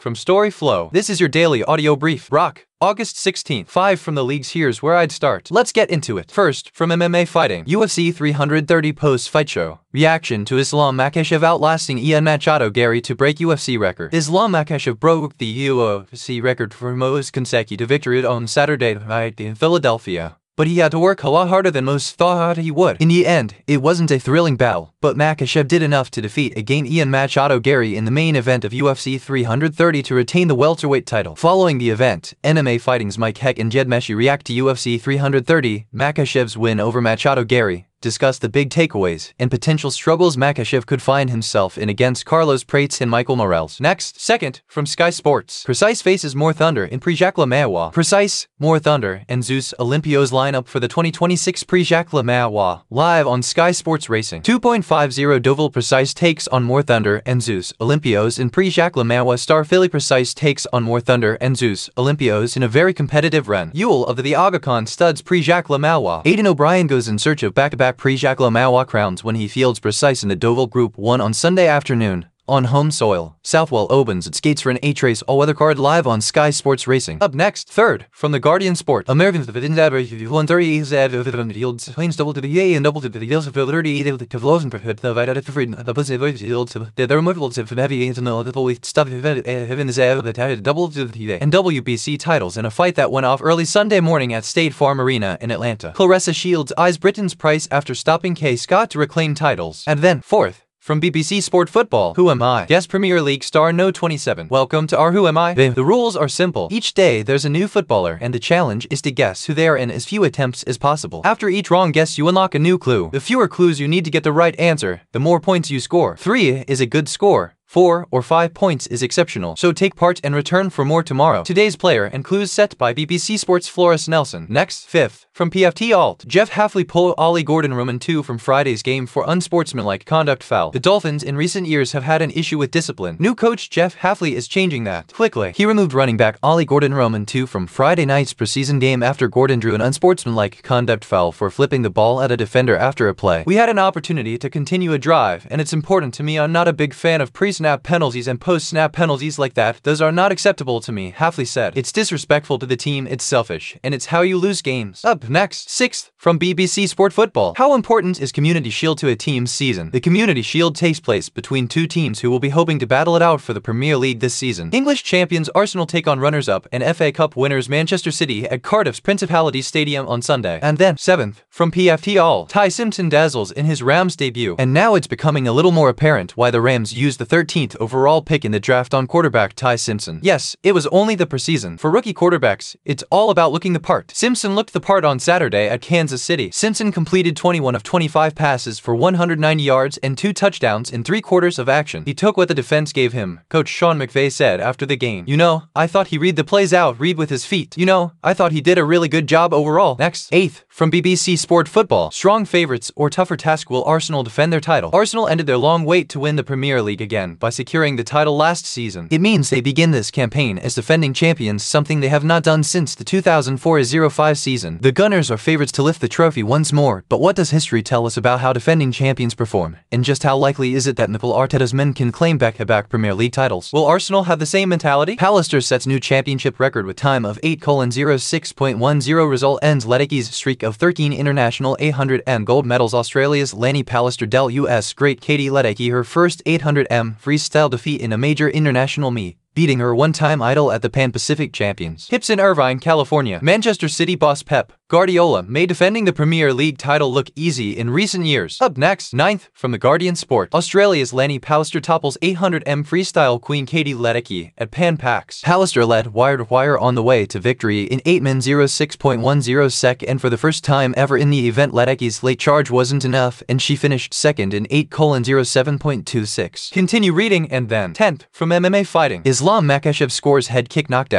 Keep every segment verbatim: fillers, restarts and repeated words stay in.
from Storyflow. This is your daily audio brief. Rock, August sixteenth. five from the leagues, here's where I'd start. Let's get into it. First, from M M A Fighting. U F C three thirty post-fight show. Reaction to Islam Makhachev outlasting Ian Machado Gary to break U F C record. Islam Makhachev broke the U F C record for most consecutive victories on Saturday night in Philadelphia. But he had to work a lot harder than most thought he would. In the end, it wasn't a thrilling battle, but Makhachev did enough to defeat again Ian Machado Gary in the main event of U F C three thirty to retain the welterweight title. Following the event, M M A Fighting's Mike Heck and Jed Meshi react to U F C three thirty, Makhachev's win over Machado Gary, discuss the big takeaways and potential struggles Makhachev could find himself in against Carlos Prates and Michael Morales. Next, second, from Sky Sports. Precise faces More Thunder in Prix-Jacques Le Marois. Precise, More Thunder, and Zeus Olympios lineup for the twenty twenty-six Prix-Jacques Le Marois, live on Sky Sports Racing. two point five zero Deauville Precise takes on More Thunder and Zeus Olympios in Prix-Jacques Le Marois. Star Philly Precise takes on More Thunder and Zeus Olympios in a very competitive run. Yule of the Aga Khan studs Prix-Jacques Le Marois. Aidan O'Brien goes in search of back-to-back Prix-Jacques Le Marois crowns when he fields Precise in the Deauville Group one on Sunday afternoon. On home soil, Southwell opens its gates for an eight-race all-weather card live on Sky Sports Racing. Up next, third, from the Guardian Sport. Americans one thirty yields planes double to the A and double to the yields of thirty to Vlosen preferred the Vita to freedom. The pussy yields the thermophiles of heavy into the fully stuff heaven is the double to the and W B C titles in a fight that went off early Sunday morning at State Farm Arena in Atlanta. Claressa Shields eyes Britain's Price after stopping Kay Scott to reclaim titles. And then, fourth, from B B C Sport Football. Who Am I? Guest Premier League star No twenty-seven. Welcome to our Who Am I? The, the rules are simple. Each day there's a new footballer and the challenge is to guess who they are in as few attempts as possible. After each wrong guess you unlock a new clue. The fewer clues you need to get the right answer, the more points you score. Three is a good score. Four or five points is exceptional, so take part and return for more tomorrow. Today's player and clues set by B B C Sports' Floris Nelson. Next, fifth, from P F T Alt. Jeff Hafley pulled Ollie Gordon Roman two from Friday's game for unsportsmanlike conduct foul. The Dolphins in recent years have had an issue with discipline. New coach Jeff Hafley is changing that. Quickly, he removed running back Ollie Gordon Roman two from Friday night's preseason game after Gordon drew an unsportsmanlike conduct foul for flipping the ball at a defender after a play. We had an opportunity to continue a drive, and it's important to me. I'm not a big fan of pre snap penalties and post-snap penalties like that. Those are not acceptable to me, Hafley said. It's disrespectful to the team, it's selfish, and it's how you lose games. Up next, sixth, from B B C Sport Football. How important is Community Shield to a team's season? The Community Shield takes place between two teams who will be hoping to battle it out for the Premier League this season. English champions Arsenal take on runners-up and F A Cup winners Manchester City at Cardiff's Principality Stadium on Sunday. And then, seventh, from P F T All. Ty Simpson dazzles in his Rams debut, and now it's becoming a little more apparent why the Rams used the thirteenth overall pick in the draft on quarterback Ty Simpson. Yes, it was only the preseason. For rookie quarterbacks, it's all about looking the part. Simpson looked the part on Saturday at Kansas City. Simpson completed twenty-one of twenty-five passes for one hundred ninety yards and two touchdowns in three quarters of action. He took what the defense gave him, Coach Sean McVay said after the game. You know, I thought he read the plays out, read with his feet. You know, I thought he did a really good job overall. Next, eighth, from B B C Sport Football. Strong favorites or tougher task will Arsenal defend their title? Arsenal ended their long wait to win the Premier League again by securing the title last season. It means they begin this campaign as defending champions, something they have not done since the two thousand four oh five season. The Gunners are favorites to lift the trophy once more, but what does history tell us about how defending champions perform? And just how likely is it that Mikel Arteta's men can claim back-to-back Premier League titles? Will Arsenal have the same mentality? Pallister sets new championship record with time of eight oh six point one oh. Result ends Ledecky's streak of thirteen international eight hundred meter gold medals. Australia's Lanny Pallister dealt U S great Katie Ledecky her first eight hundred meter freestyle defeat in a major international meet, beating her one-time idol at the Pan-Pacific Champions. Hips in Irvine, California. Manchester City boss Pep Guardiola made defending the Premier League title look easy in recent years. Up next, ninth, from the Guardian Sport. Australia's Lanny Pallister topples eight hundred meter freestyle queen Katie Ledecky at Pan Pacs. Pallister led wire-to-wire on the way to victory in eight min oh six point one oh sec, and for the first time ever in the event Ledecky's late charge wasn't enough, and she finished second in eight oh seven point two six. Continue reading, and then, tenth, from M M A Fighting. Islam Makhachev scores head kick knockdown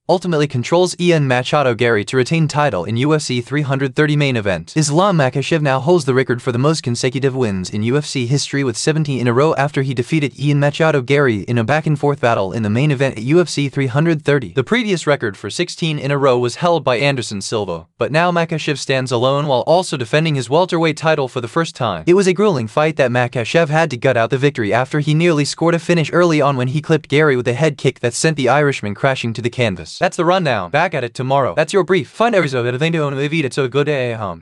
ultimately controls Ian Machado Gary to retain title in U F C three thirty main event. Islam Makhachev now holds the record for the most consecutive wins in U F C history with seventeen in a row after he defeated Ian Machado Gary in a back-and-forth battle in the main event at U F C three thirty. The previous record for sixteen in a row was held by Anderson Silva, but now Makhachev stands alone while also defending his welterweight title for the first time. It was a grueling fight that Makhachev had to gut out the victory after he nearly scored a finish early on when he clipped Gary with a head kick that sent the Irishman crashing to the canvas. That's the rundown. Back at it tomorrow. That's your brief. Find every episode of the video on the video. So good day home.